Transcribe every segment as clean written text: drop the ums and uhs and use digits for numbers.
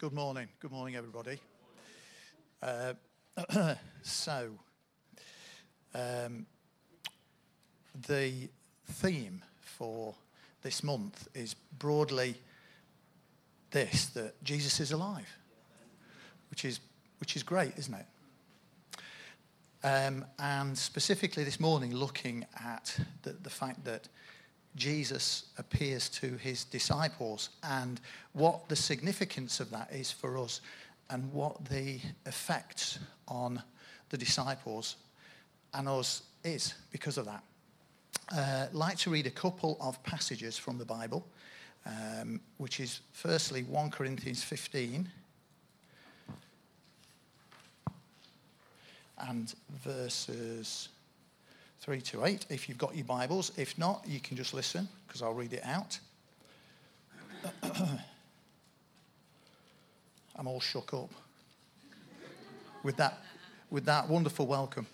Good morning. Good morning, everybody. The theme for this month is broadly this, that Jesus is alive, which is great, isn't it? And specifically this morning, looking at the fact that Jesus appears to his disciples and what the significance of that is for us and what the effects on the disciples and us is because of that. I'd like to read a couple of passages from the Bible, which is firstly 1 Corinthians 15 and verses 3 to 8, if you've got your Bibles. If not, you can just listen, because I'll read it out. I'm all shook up with that wonderful welcome.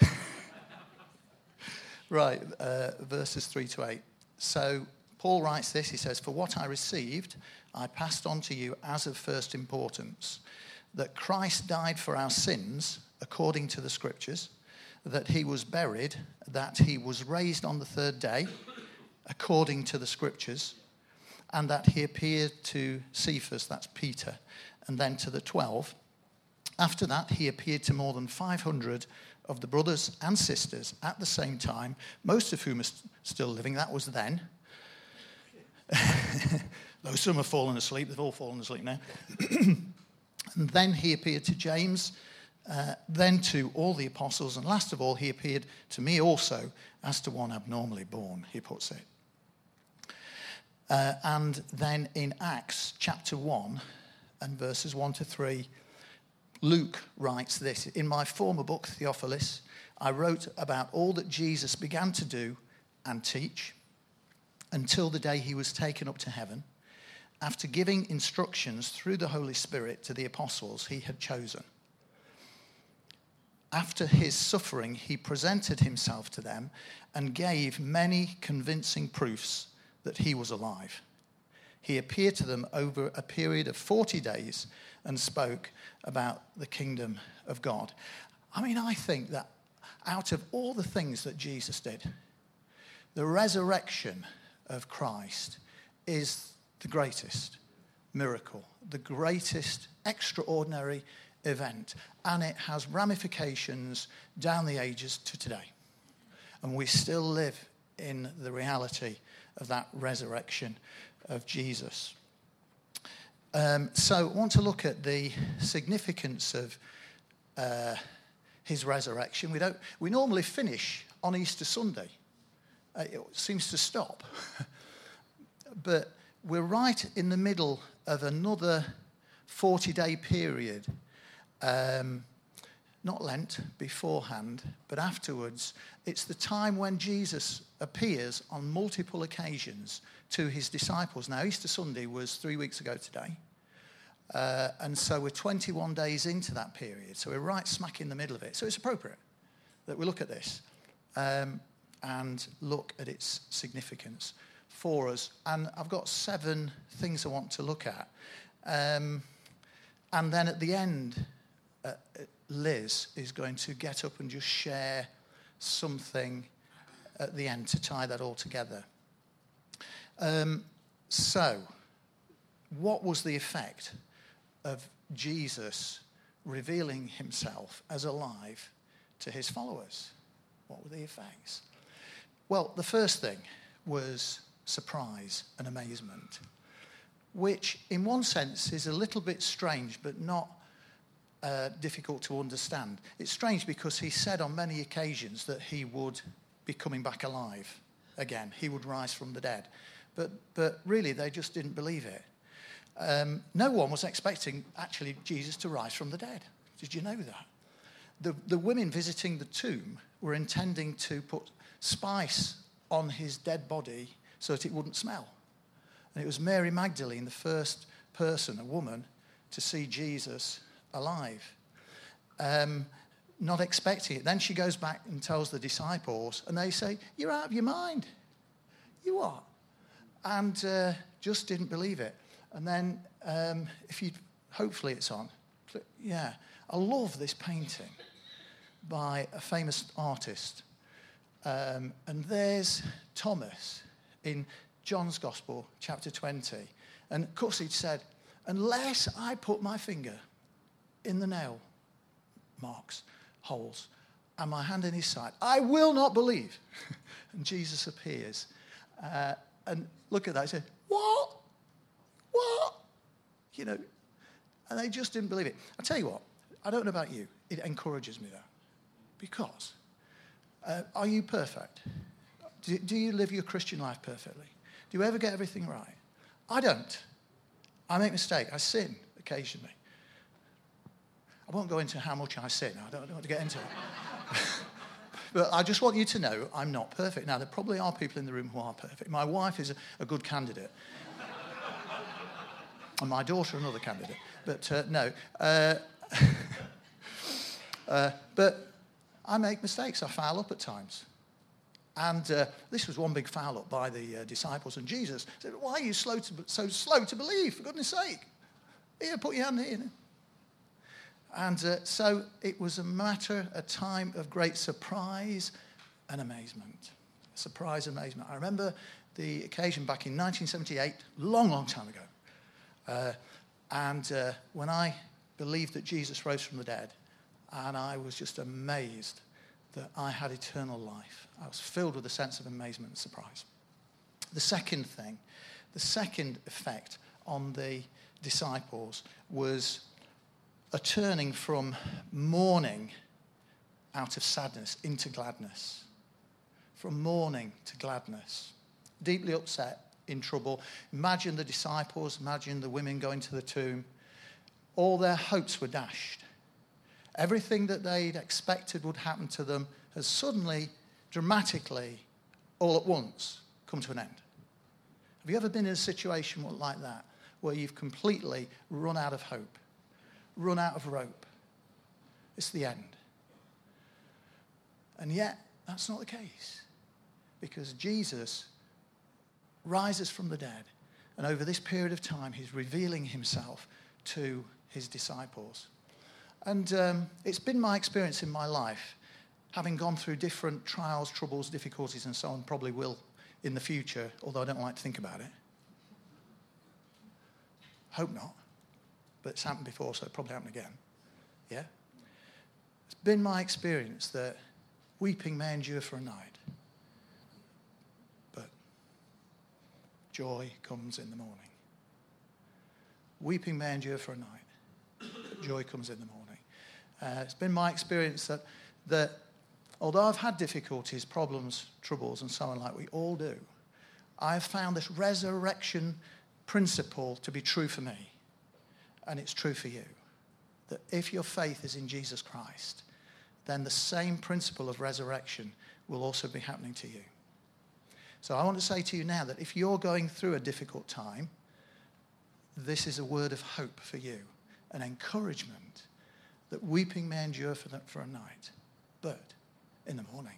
Right, verses 3 to 8. So Paul writes this, he says, "For what I received, I passed on to you as of first importance, that Christ died for our sins according to the Scriptures, that he was buried, that he was raised on the third day, according to the Scriptures, and that he appeared to Cephas," that's Peter, "and then to the 12. After that, he appeared to more than 500 of the brothers and sisters at the same time, most of whom are still living." That was then. Though some have fallen asleep, they've all fallen asleep now. And then he appeared to James, then to all the apostles, and last of all, he appeared to me also as to one abnormally born, he puts it. And then in Acts chapter 1 and verses 1 to 3, Luke writes this, "In my former book, Theophilus, I wrote about all that Jesus began to do and teach until the day he was taken up to heaven, after giving instructions through the Holy Spirit to the apostles he had chosen. After his suffering, he presented himself to them and gave many convincing proofs that he was alive. He appeared to them over a period of 40 days and spoke about the kingdom of God." I mean, I think that out of all the things that Jesus did, the resurrection of Christ is the greatest miracle, the greatest extraordinary event, and it has ramifications down the ages to today. And we still live in the reality of that resurrection of Jesus. So I want to look at the significance of his resurrection. We normally finish on Easter Sunday. It seems to stop. But we're right in the middle of another 40-day period. Not Lent beforehand, but afterwards. It's the time when Jesus appears on multiple occasions to his disciples. Now, Easter Sunday was 3 weeks ago today. And so we're 21 days into that period. So we're right smack in the middle of it. So it's appropriate that we look at this and look at its significance for us. And I've got 7 things I want to look at. And then at the end, Liz is going to get up and just share something at the end to tie that all together. So, what was the effect of Jesus revealing himself as alive to his followers? What were the effects? Well, the first thing was surprise and amazement, which in one sense is a little bit strange, but not difficult to understand. It's strange because he said on many occasions that he would be coming back alive again. He would rise from the dead. But really, they just didn't believe it. No one was expecting, actually, Jesus to rise from the dead. Did you know that? The women visiting the tomb were intending to put spice on his dead body so that it wouldn't smell. And it was Mary Magdalene, the first person, a woman, to see Jesus alive. Not expecting it. Then she goes back and tells the disciples, and they say, "You're out of your mind." You are. And just didn't believe it. And then if you Hopefully it's on. Yeah. I love this painting by a famous artist. And there's Thomas in John's Gospel, chapter 20. And of course he'd said, unless I put my finger in the nail marks, holes, and my hand in his side, I will not believe. And Jesus appears. And look at that. He said, what? What? You know, and they just didn't believe it. I'll tell you what, I don't know about you. It encourages me, though. Because, are you perfect? Do you live your Christian life perfectly? Do you ever get everything right? I don't. I make mistakes. I sin occasionally. I won't go into how much I sin. I don't want to get into it. But I just want you to know I'm not perfect. Now, there probably are people in the room who are perfect. My wife is a good candidate. And my daughter, another candidate. But no. But I make mistakes. I foul up at times. And this was one big foul up by the disciples. And Jesus said, why are you so slow to believe, for goodness sake? Here, put your hand here. And so it was a time of great surprise and amazement. Surprise and amazement. I remember the occasion back in 1978, long time ago. And when I believed that Jesus rose from the dead, and I was just amazed that I had eternal life. I was filled with a sense of amazement and surprise. The second effect on the disciples was a turning from mourning out of sadness into gladness. From mourning to gladness. Deeply upset, in trouble. Imagine the disciples, imagine the women going to the tomb. All their hopes were dashed. Everything that they'd expected would happen to them has suddenly, dramatically, all at once, come to an end. Have you ever been in a situation like that, where you've completely run out of hope, run out of rope? It's the end. And yet, that's not the case. Because Jesus rises from the dead, and over this period of time, he's revealing himself to his disciples. And it's been my experience in my life, having gone through different trials, troubles, difficulties, and so on, probably will in the future, although I don't like to think about it. Hope not. But it's happened before, so it'll probably happen again. Yeah? It's been my experience that weeping may endure for a night, but joy comes in the morning. Weeping may endure for a night, but joy comes in the morning. It's been my experience that although I've had difficulties, problems, troubles, and so on, like we all do, I've found this resurrection principle to be true for me. And it's true for you. That if your faith is in Jesus Christ, then the same principle of resurrection will also be happening to you. So I want to say to you now that if you're going through a difficult time, this is a word of hope for you, an encouragement that weeping may endure for a night, but in the morning,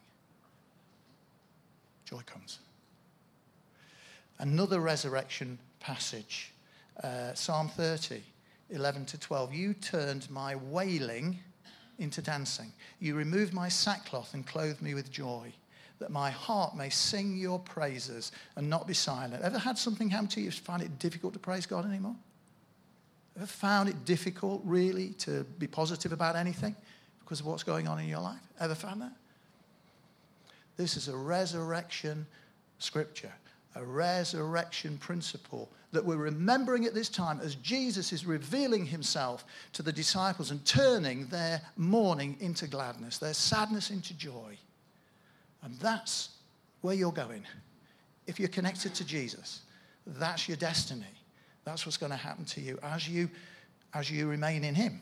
joy comes. Another resurrection passage, Psalm 30, 11 to 12. You turned my wailing into dancing. You removed my sackcloth and clothed me with joy, that my heart may sing your praises and not be silent. Ever had something happen to you, find it difficult to praise God anymore? Ever found it difficult, really, to be positive about anything because of what's going on in your life? Ever found that? This is a resurrection scripture, a resurrection principle that we're remembering at this time as Jesus is revealing himself to the disciples and turning their mourning into gladness, their sadness into joy. And that's where you're going. If you're connected to Jesus, that's your destiny. That's what's going to happen to you as you remain in him.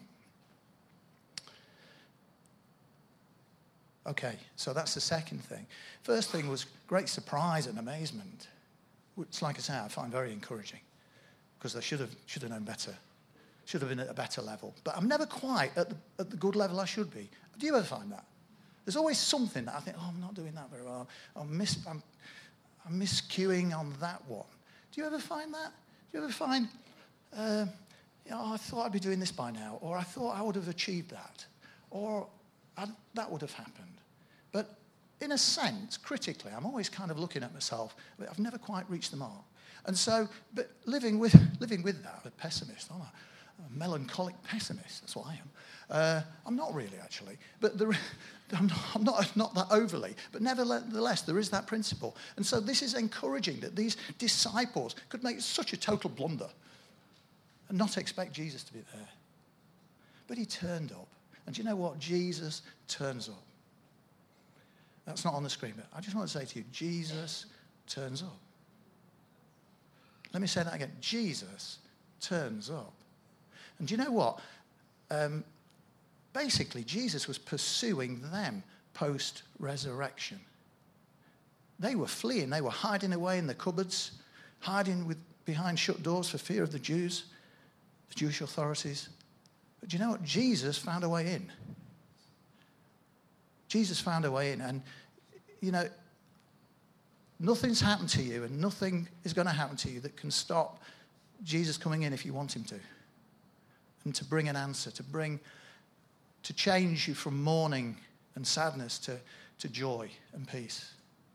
Okay, so that's the second thing. First thing was great surprise and amazement, which, like I say, I find very encouraging because I should have known better. Should have been at a better level. But I'm never quite at the good level I should be. Do you ever find that? There's always something that I think, I'm not doing that very well. I'm miscuing on that one. Do you ever find that? Do you ever find, I thought I'd be doing this by now, or I thought I would have achieved that, or that would have happened. But in a sense, critically, I'm always kind of looking at myself, but I've never quite reached the mark. And so, but living with that, a pessimist, I'm a melancholic pessimist, that's what I am. I'm not really, actually, but I'm not that overly, but nevertheless, there is that principle. And so this is encouraging that these disciples could make such a total blunder and not expect Jesus to be there. But he turned up. And do you know what? Jesus turns up. That's not on the screen, but I just want to say to you, Jesus turns up. Let me say that again. Jesus turns up. And do you know what? Basically, Jesus was pursuing them post-resurrection. They were fleeing. They were hiding away in the cupboards, hiding behind shut doors for fear of the Jews, the Jewish authorities. But do you know what? Jesus found a way in. Jesus found a way in. And, you know, nothing's happened to you and nothing is going to happen to you that can stop Jesus coming in if you want him to. And to bring an answer, to change you from mourning and sadness to joy and peace.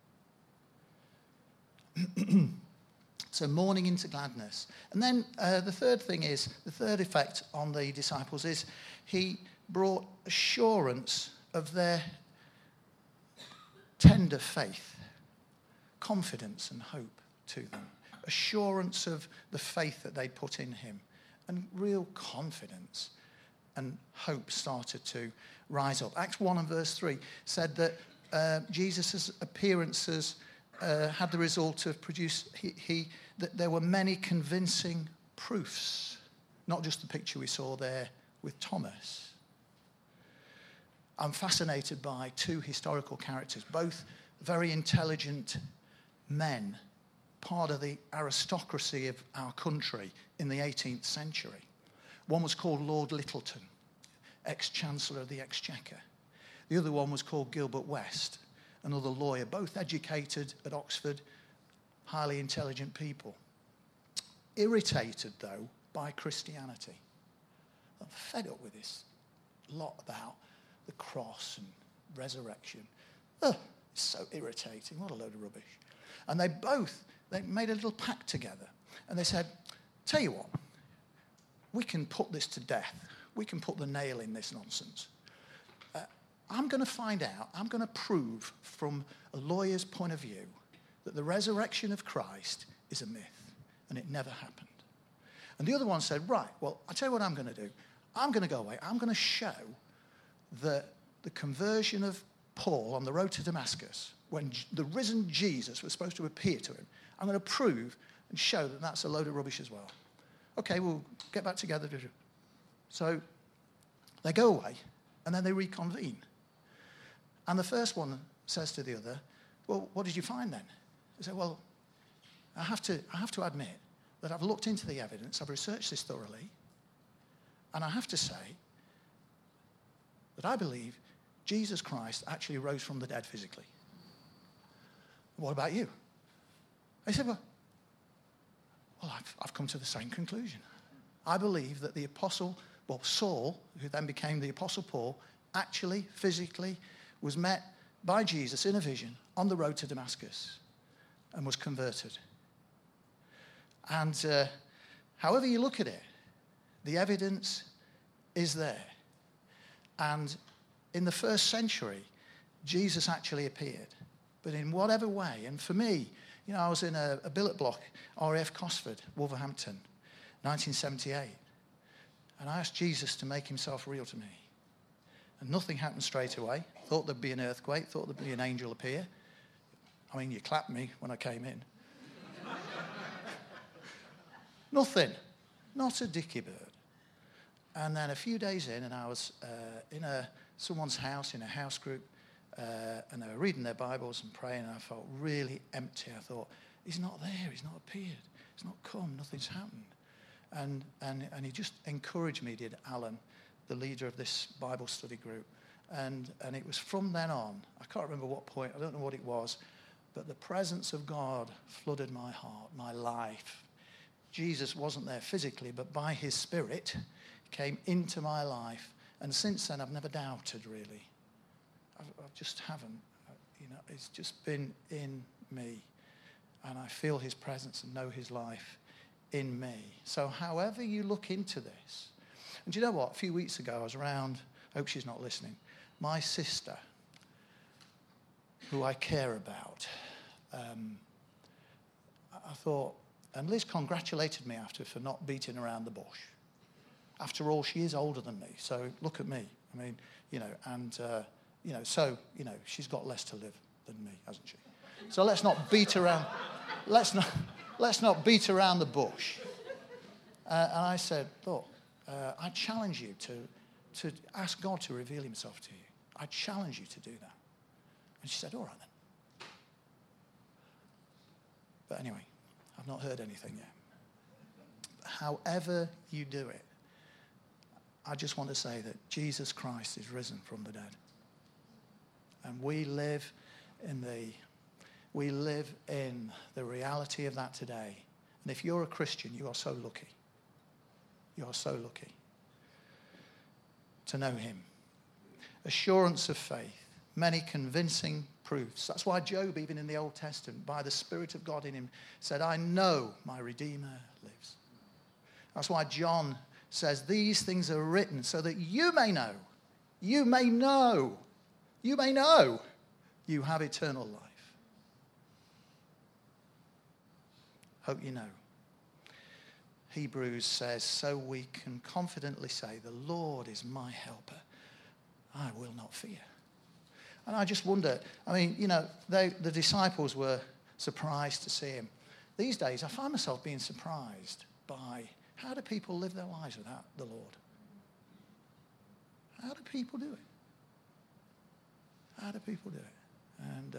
So mourning into gladness. And then the third effect on the disciples is he brought assurance of their tender faith, confidence and hope to them. Assurance of the faith that they put in him. And real confidence and hope started to rise up. Acts 1 and verse 3 said that Jesus' appearances had the result of that there were many convincing proofs, not just the picture we saw there with Thomas. I'm fascinated by two historical characters, both very intelligent men, part of the aristocracy of our country in the 18th century. One was called Lord Lyttelton, ex-Chancellor of the Exchequer. The other one was called Gilbert West, another lawyer, both educated at Oxford, highly intelligent people. Irritated, though, by Christianity. I'm fed up with this lot about the cross and resurrection. It's so irritating. What a load of rubbish. And they made a little pact together. And they said, tell you what, we can put this to death. We can put the nail in this nonsense. I'm going to find out, I'm going to prove from a lawyer's point of view that the resurrection of Christ is a myth and it never happened. And the other one said, right, well, I'll tell you what I'm going to do. I'm going to go away. I'm going to show that the conversion of Paul on the road to Damascus, when the risen Jesus was supposed to appear to him, I'm going to prove and show that that's a load of rubbish as well. Okay, we'll get back together. So they go away, and then they reconvene. And the first one says to the other, well, what did you find then? He said, well, I have to admit that I've looked into the evidence, I've researched this thoroughly, and I have to say that I believe Jesus Christ actually rose from the dead physically. What about you? I said, well, I've come to the same conclusion. I believe that the apostle, Saul, who then became the apostle Paul, actually, physically, was met by Jesus in a vision on the road to Damascus and was converted. And however you look at it, the evidence is there. And in the first century, Jesus actually appeared. But in whatever way, and for me, I was in a billet block, RAF Cosford, Wolverhampton, 1978. And I asked Jesus to make himself real to me. And nothing happened straight away. Thought there'd be an earthquake, thought there'd be an angel appear. I mean, you clapped me when I came in. Nothing. Not a dicky bird. And then a few days in, and I was in someone's house, in a house group, and they were reading their Bibles and praying, and I felt really empty. I thought, he's not there, he's not appeared, he's not come, nothing's happened. And he just encouraged me, did Alan, the leader of this Bible study group. And it was from then on, I can't remember what point, I don't know what it was, but the presence of God flooded my heart, my life. Jesus wasn't there physically, but by his Spirit came into my life. And since then, I've never doubted, really. I just haven't. It's just been in me. And I feel his presence and know his life in me. So however you look into this. And do you know what? A few weeks ago, I was around, I hope she's not listening, my sister, who I care about. I thought, and Liz congratulated me after for not beating around the bush. After all, she is older than me, so look at me. I mean, she's got less to live than me, hasn't she? So let's not beat around. Let's not beat around the bush. And I said, look, I challenge you to ask God to reveal himself to you. I challenge you to do that. And she said, all right then. But anyway, I've not heard anything yet. However you do it, I just want to say that Jesus Christ is risen from the dead. And we live in the reality of that today. And if you're a Christian, you are so lucky. You are so lucky to know him. Assurance of faith, many convincing proofs. That's why Job, even in the Old Testament, by the Spirit of God in him, said, I know my Redeemer lives. That's why John says, these things are written so that you may know you have eternal life. Hope you know. Hebrews says, so we can confidently say, the Lord is my helper. I will not fear. And I just wonder, the disciples were surprised to see him. These days, I find myself being surprised by how do people live their lives without the Lord? How do people do it? How do people do it? And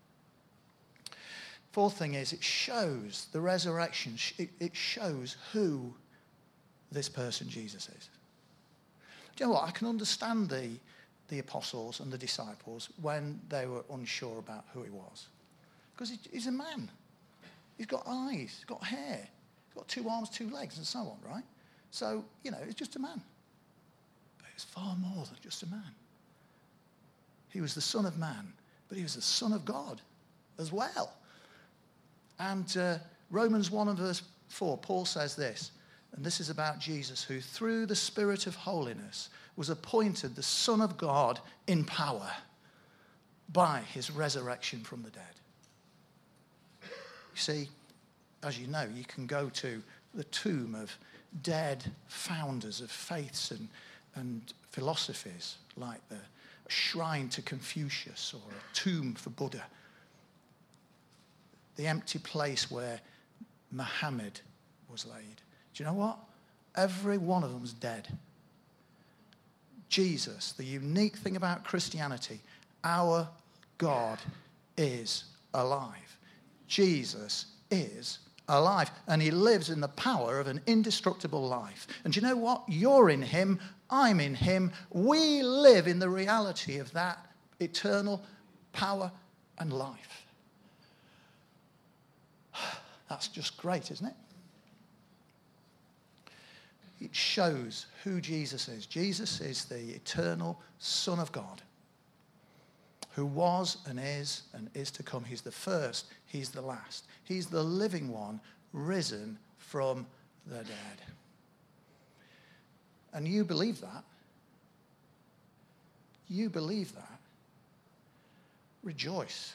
fourth thing is, it shows the resurrection. It shows who this person Jesus is. Do you know what? I can understand the apostles and the disciples when they were unsure about who he was. Because he's a man. He's got eyes, he's got hair, he's got 2 arms, 2 legs, and so on, right? So, he's just a man. But he was far more than just a man. He was the Son of Man, but he was the Son of God as well. And Romans 1 and verse 4, Paul says this, and this is about Jesus, who through the Spirit of holiness was appointed the Son of God in power by his resurrection from the dead. You see, as you know, you can go to the tomb of dead founders of faiths and philosophies, like the shrine to Confucius or a tomb for Buddha. The empty place where Muhammad was laid. Do you know what? Every one of them's dead. Jesus, the unique thing about Christianity, our God is alive. Jesus is alive, and he lives in the power of an indestructible life. And do you know what? You're in him, I'm in him. We live in the reality of that eternal power and life. That's just great, isn't it? It shows who Jesus is. Jesus is the eternal Son of God, who was and is to come. He's the first, he's the last. He's the living one, risen from the dead. And you believe that? You believe that? Rejoice.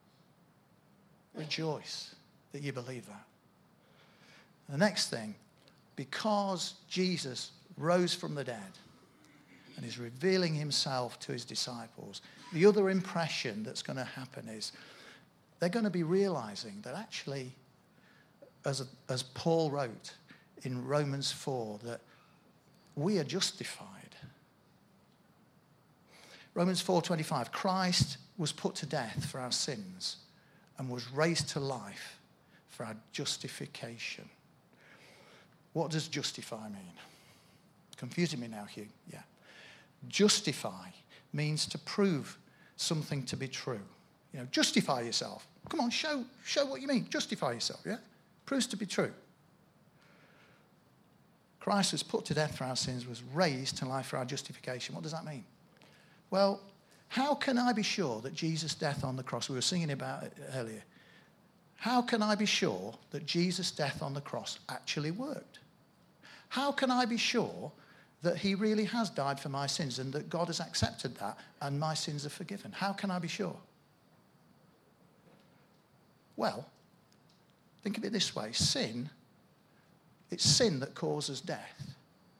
Rejoice that you believe that. The next thing, because Jesus rose from the dead and is revealing himself to his disciples, the other impression that's going to happen is they're going to be realizing that actually, as Paul wrote in Romans 4, that we are justified. Romans 4:25, Christ was put to death for our sins and was raised to life for our justification. What does justify mean? Confusing me now, Hugh. Yeah. Justify means to prove something to be true. Justify yourself. Come on, show what you mean. Justify yourself, yeah? Proves to be true. Christ was put to death for our sins, was raised to life for our justification. What does that mean? Well, how can I be sure that Jesus' death on the cross, we were singing about it earlier, how can I be sure that Jesus' death on the cross actually worked? How can I be sure that he really has died for my sins and that God has accepted that and my sins are forgiven? How can I be sure? Well, think of it this way. It's sin that causes death.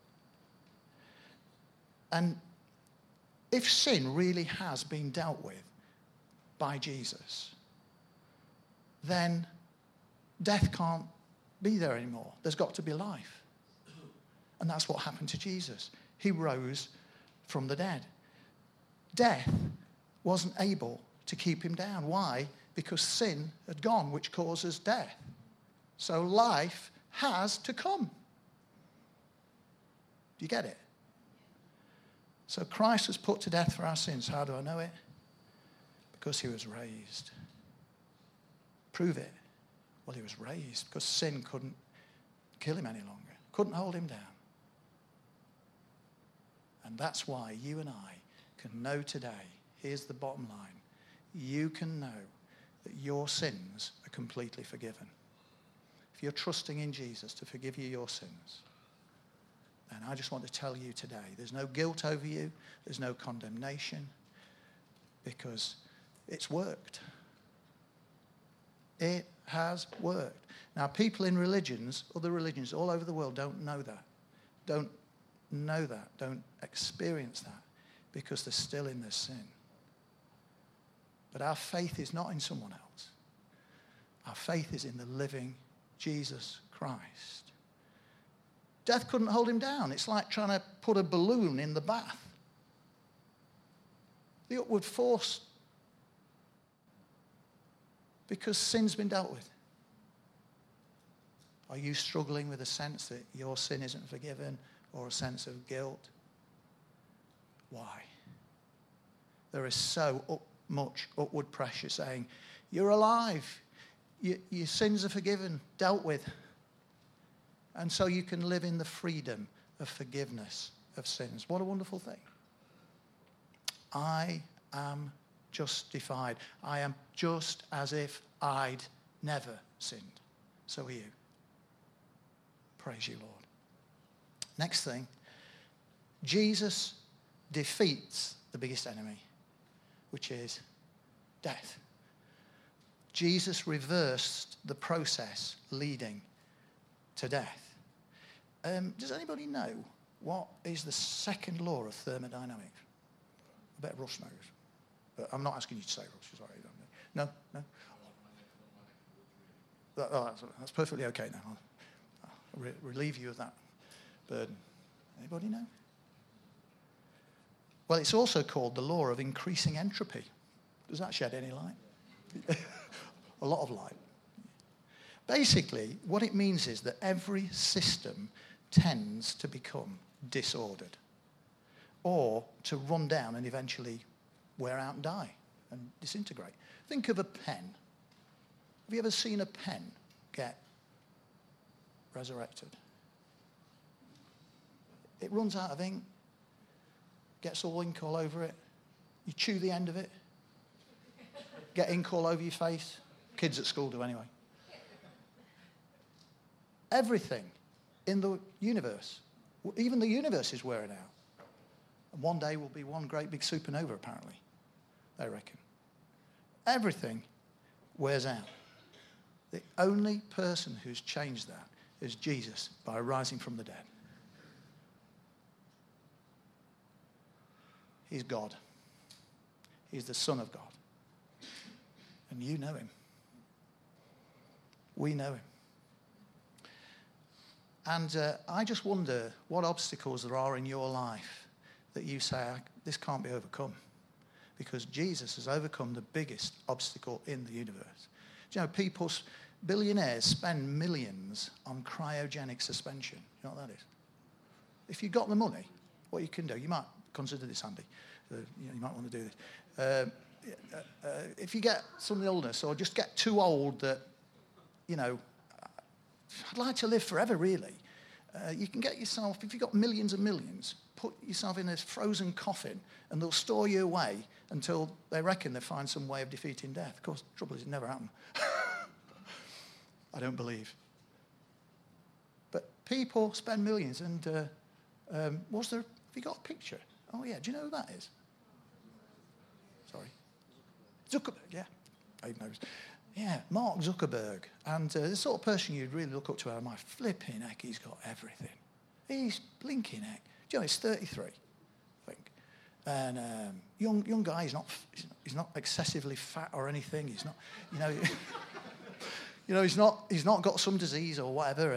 And if sin really has been dealt with by Jesus, then death can't be there anymore. There's got to be life. And that's what happened to Jesus. He rose from the dead. Death wasn't able to keep him down. Why? Because sin had gone, which causes death. So life has to come. Do you get it? So Christ was put to death for our sins. How do I know it? Because he was raised. Prove it. Well, he was raised because sin couldn't kill him any longer. Couldn't hold him down. And that's why you and I can know today, here's the bottom line, you can know that your sins are completely forgiven. If you're trusting in Jesus to forgive you your sins, then I just want to tell you today, there's no guilt over you, there's no condemnation, because it's worked. It has worked. Now, people in religions, other religions all over the world don't know that. Don't know that, don't experience that, because they're still in their sin. But our faith is not in someone else. Our faith is in the living Jesus Christ. Death couldn't hold him down. It's like trying to put a balloon in the bath. The upward force, because sin's been dealt with. Are you struggling with a sense that your sin isn't forgiven, or a sense of guilt? Why? There is so much upward pressure saying, you're alive, your sins are forgiven, dealt with. And so you can live in the freedom of forgiveness of sins. What a wonderful thing. I am justified. I am just as if I'd never sinned. So are you. Praise you, Lord. Next thing, Jesus defeats the biggest enemy, which is death. Jesus reversed the process leading to death. Does anybody know what is the second law of thermodynamics? I bet Russ knows. But I'm not asking you to say, Russ. Sorry. No? That's perfectly okay now. I'll relieve you of that burden. Anybody know? Well, it's also called the law of increasing entropy. Does that shed any light? A lot of light. Basically, what it means is that every system tends to become disordered or to run down and eventually wear out and die and disintegrate. Think of a pen. Have you ever seen a pen get resurrected? It runs out of ink, gets all ink all over it. You chew the end of it, get ink all over your face. Kids at school do anyway. Everything in the universe, even the universe is wearing out. And one day will be one great big supernova, apparently, they reckon. Everything wears out. The only person who's changed that is Jesus by rising from the dead. He's God. He's the Son of God. And you know him. We know him. And I just wonder what obstacles there are in your life that you say, this can't be overcome. Because Jesus has overcome the biggest obstacle in the universe. Do you know, billionaires spend millions on cryogenic suspension. You know what that is? If you've got the money, what you can do, you might consider this, Andy. You might want to do this. If you get some illness or just get too old that, I'd like to live forever, really. You can get yourself, if you've got millions and millions, put yourself in a frozen coffin and they'll store you away until they reckon they find some way of defeating death. Of course, the trouble is it never happened. I don't believe. But people spend millions and have you got a picture? Oh yeah, do you know who that is? Sorry. Zuckerberg, yeah. I knows. Yeah, Mark Zuckerberg. And the sort of person you'd really look up to, my flipping heck, he's got everything. He's blinking heck. Do you know, he's 33, I think. And young guy, he's not excessively fat or anything. He's not, he's not got some disease or whatever,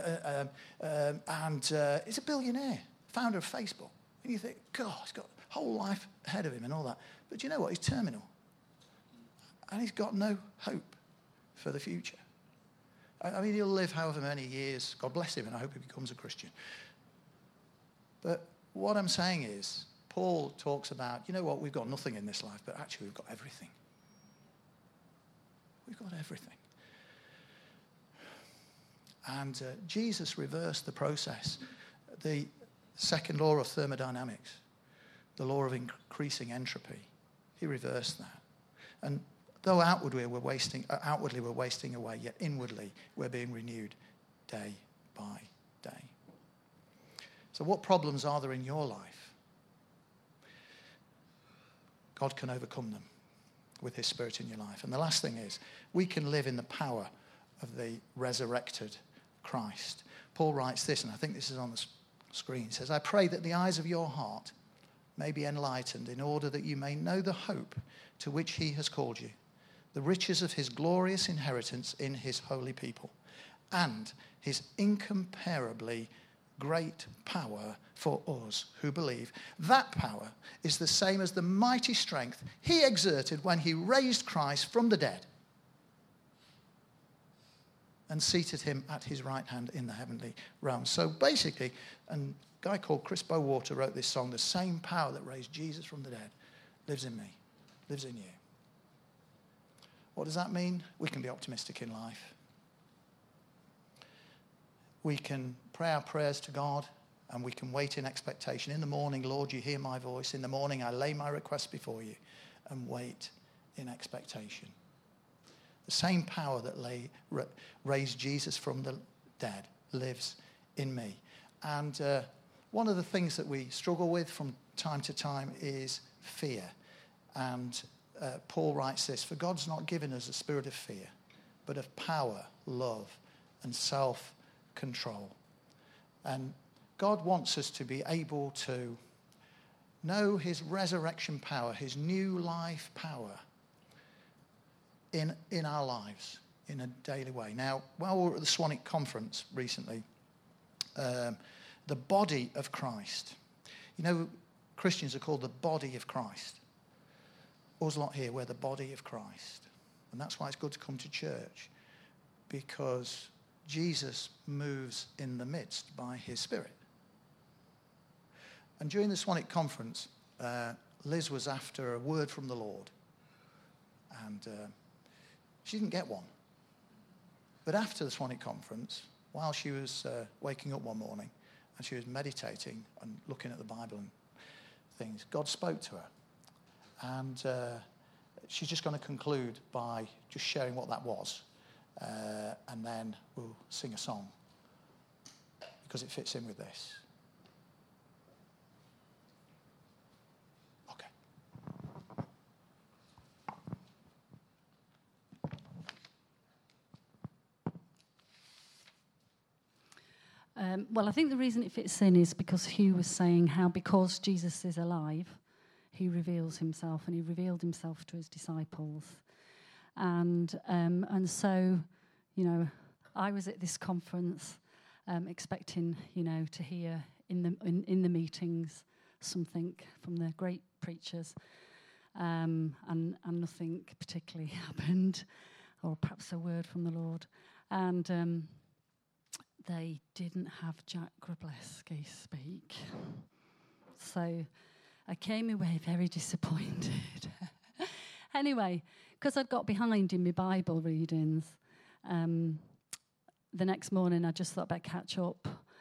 and he's a billionaire, founder of Facebook. And you think, God, he's got a whole life ahead of him and all that. But do you know what? He's terminal. And he's got no hope for the future. I mean, he'll live however many years. God bless him, and I hope he becomes a Christian. But what I'm saying is, Paul talks about, you know what, we've got nothing in this life, but actually we've got everything. We've got everything. And Jesus reversed the process. The second law of thermodynamics, the law of increasing entropy, he reversed that. And though outwardly we're wasting away, yet inwardly we're being renewed day by day. So what problems are there in your life? God can overcome them with his Spirit in your life. And the last thing is, we can live in the power of the resurrected Christ. Paul writes this, and I think this is on the screen. He says, I pray that the eyes of your heart may be enlightened in order that you may know the hope to which he has called you, the riches of his glorious inheritance in his holy people, and his incomparably great power for us who believe. That power is the same as the mighty strength he exerted when he raised Christ from the dead and seated him at his right hand in the heavenly realm. So basically, a guy called Chris Bowater wrote this song, the same power that raised Jesus from the dead lives in me, lives in you. What does that mean? We can be optimistic in life. We can pray our prayers to God and we can wait in expectation. In the morning, Lord, you hear my voice. In the morning, I lay my request before you and wait in expectation. The same power that raised Jesus from the dead lives in me. And one of the things that we struggle with from time to time is fear. And Paul writes this, for God's not given us a spirit of fear, but of power, love, and self-control. And God wants us to be able to know his resurrection power, his new life power in our lives in a daily way. Now, while we were at the Swanwick conference recently, the body of Christ. You know, Christians are called the body of Christ. Us lot here, we're the body of Christ. And that's why it's good to come to church, because Jesus moves in the midst by his Spirit. And during the Swanwick conference, Liz was after a word from the Lord. And she didn't get one. But after the Swanwick conference, while she was waking up one morning and she was meditating and looking at the Bible and things, God spoke to her. And she's just going to conclude by just sharing what that was. And then we'll sing a song because it fits in with this. Okay. Well, I think the reason it fits in is because Hugh was saying how because Jesus is alive, he reveals himself, and he revealed himself to his disciples. And so, you know, I was at this conference expecting, you know, to hear in the meetings something from the great preachers, and nothing particularly happened, or perhaps a word from the Lord. And they didn't have Jack Grableski speak. So I came away very disappointed. Anyway, because I'd got behind in my Bible readings, the next morning I just thought I'd catch up.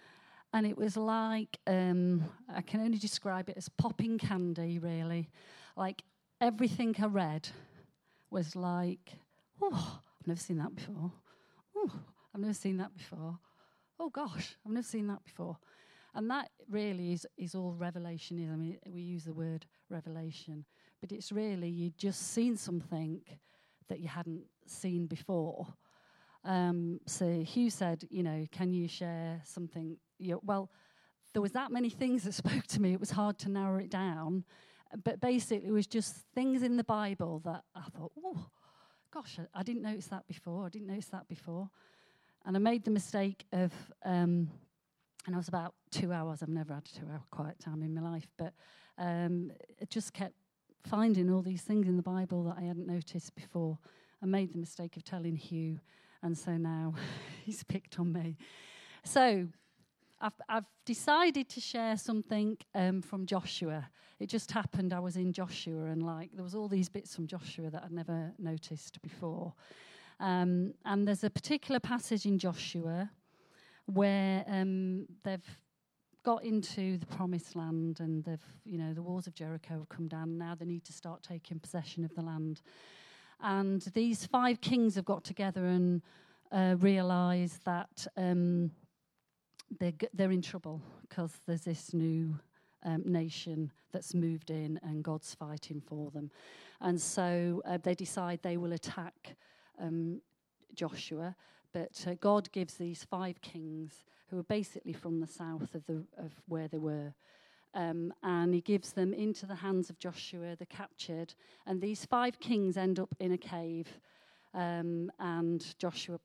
And it was like, I can only describe it as popping candy, really. Like, everything I read was like, oh, I've never seen that before. Oh, I've never seen that before. Oh, gosh, I've never seen that before. And that really is all revelation is. I mean, we use the word revelation, but it's really you'd just seen something that you hadn't seen before. So Hugh said, can you share something? Well, there was that many things that spoke to me. It was hard to narrow it down. But basically, it was just things in the Bible that I thought, oh, gosh, I didn't notice that before. And I made the mistake of, and I was about 2 hours. I've never had a 2-hour quiet time in my life. But it just kept finding all these things in the Bible that I hadn't noticed before. I made the mistake of telling Hugh. And so now he's picked on me. So I've decided to share something from Joshua. It just happened I was in Joshua and there was all these bits from Joshua that I'd never noticed before. And there's a particular passage in Joshua where they've got into the promised land and the walls of Jericho have come down. Now they need to start taking possession of the land. And these 5 kings have got together and realised that they're in trouble because there's this new nation that's moved in and God's fighting for them. And so they decide they will attack Joshua, but God gives these 5 kings who are basically from the south of where they were. And he gives them into the hands of Joshua, they're captured, and these 5 kings end up in a cave, and Joshua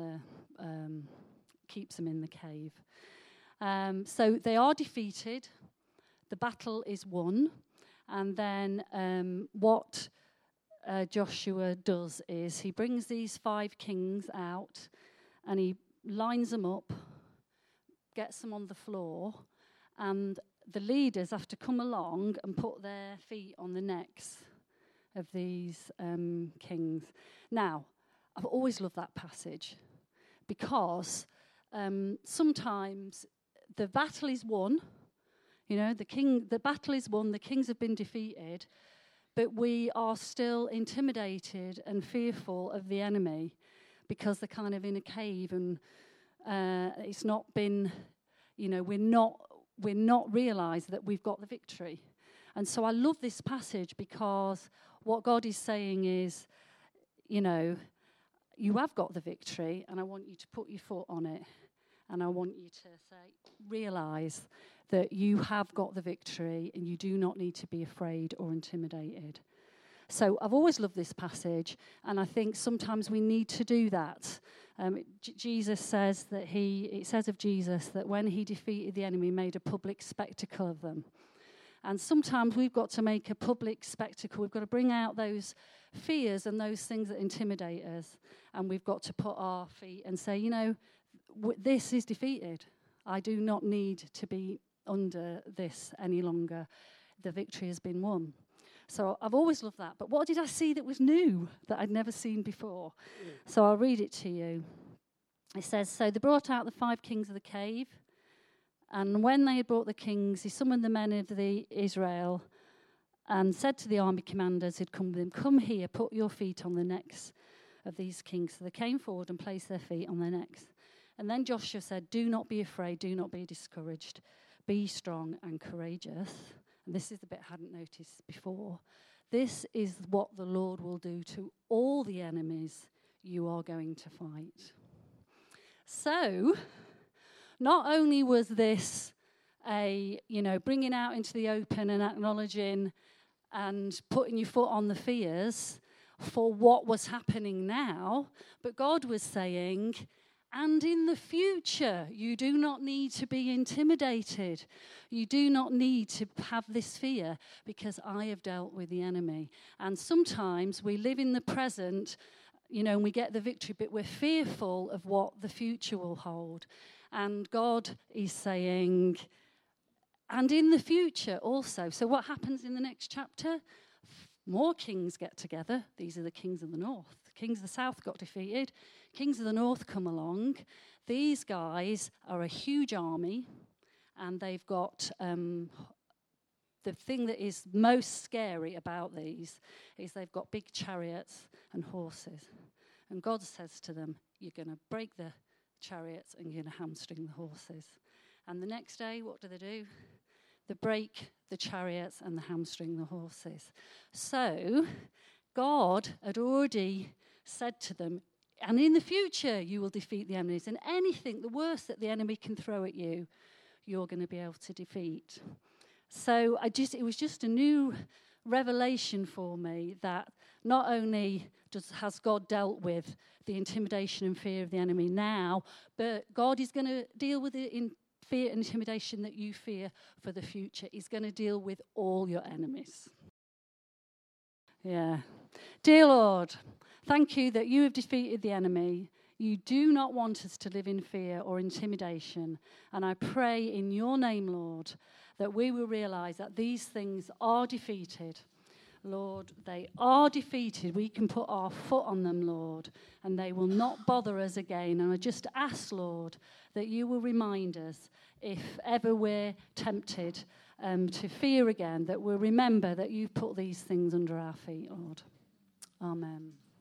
keeps them in the cave. So they are defeated, the battle is won, and then what Joshua does is he brings these 5 kings out, and he lines them up, gets them on the floor, and the leaders have to come along and put their feet on the necks of these kings. Now, I've always loved that passage because sometimes the battle is won. The battle is won, the kings have been defeated, but we are still intimidated and fearful of the enemy because they're kind of in a cave and it's not been, we're not realised that we've got the victory. And so I love this passage because what God is saying is, you have got the victory and I want you to put your foot on it. And I want you to realise that you have got the victory and you do not need to be afraid or intimidated. So I've always loved this passage, and I think sometimes we need to do that. Jesus says it says of Jesus that when he defeated the enemy, he made a public spectacle of them. And sometimes we've got to make a public spectacle. We've got to bring out those fears and those things that intimidate us, and we've got to put our feet and say, this is defeated. I do not need to be under this any longer. The victory has been won. So I've always loved that. But what did I see that was new that I'd never seen before? So I'll read it to you. It says, so they brought out the 5 kings of the cave, and when they had brought the kings, he summoned the men of Israel and said to the army commanders who'd come with him, come here, put your feet on the necks of these kings. So they came forward and placed their feet on their necks. And then Joshua said, do not be afraid, do not be discouraged. Be strong and courageous. And this is the bit I hadn't noticed before. This is what the Lord will do to all the enemies you are going to fight. So, not only was this bringing out into the open and acknowledging and putting your foot on the fears for what was happening now, but God was saying, and in the future, you do not need to be intimidated. You do not need to have this fear because I have dealt with the enemy. And sometimes we live in the present, and we get the victory, but we're fearful of what the future will hold. And God is saying, and in the future also. So what happens in the next chapter? More kings get together. These are the kings of the north. The kings of the south got defeated. Kings of the north come along. These guys are a huge army. and they've got the thing that is most scary about these is they've got big chariots and horses. And God says to them, you're going to break the chariots and you're going to hamstring the horses. And the next day, what do? They break the chariots and the hamstring the horses. So God had already said to them, and in the future you will defeat the enemies, and anything, the worst that the enemy can throw at you, you're going to be able to defeat. So it was just a new revelation for me that not only has God dealt with the intimidation and fear of the enemy now, but God is going to deal with the fear and intimidation that you fear for the future. He's going to deal with all your enemies. Yeah. Dear Lord, thank you that you have defeated the enemy. You do not want us to live in fear or intimidation. And I pray in your name, Lord, that we will realize that these things are defeated. Lord, they are defeated. We can put our foot on them, Lord, and they will not bother us again. And I just ask, Lord, that you will remind us, if ever we're tempted to fear again, that we'll remember that you've put these things under our feet, Lord. Amen.